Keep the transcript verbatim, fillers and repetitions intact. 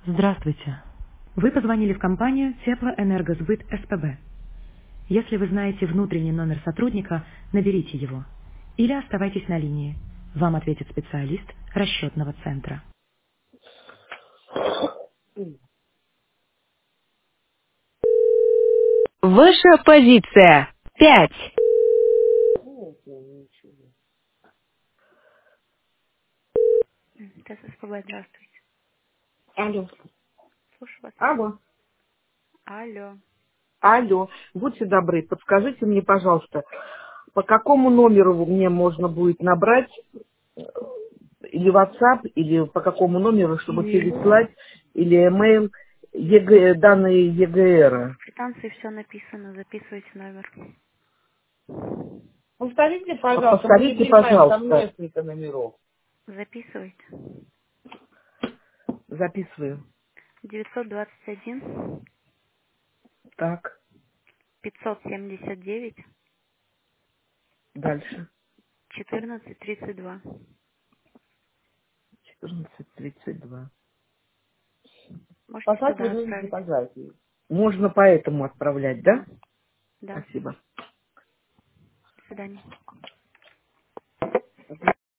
Здравствуйте. Вы позвонили в компанию Теплоэнергосбыт СПБ. Если вы знаете внутренний номер сотрудника, наберите его. Или оставайтесь на линии. Вам ответит специалист расчетного центра. Ваша позиция. Пять. Это СПБ, здравствуйте. Алло. Слушаю вас. Алло. Алло. Алло. Будьте добры, подскажите мне, пожалуйста, по какому номеру мне можно будет набрать, или WhatsApp, или по какому номеру, чтобы переслать, или email ЕГЭ, данные ЕГР. В квитанции все написано, записывайте номер. Повторите, А пожалуйста, мы не Повторите, понимаем, там пожалуйста. несколько номеров. Записывайте. Записываю. девятьсот двадцать один Так, пятьсот семьдесят девять дальше. четырнадцать тридцать два. четырнадцать тридцать два. Можете Послать вы туда нужно отправить. фотографии. Можно по этому отправлять, Да, да? да. Спасибо. До свидания.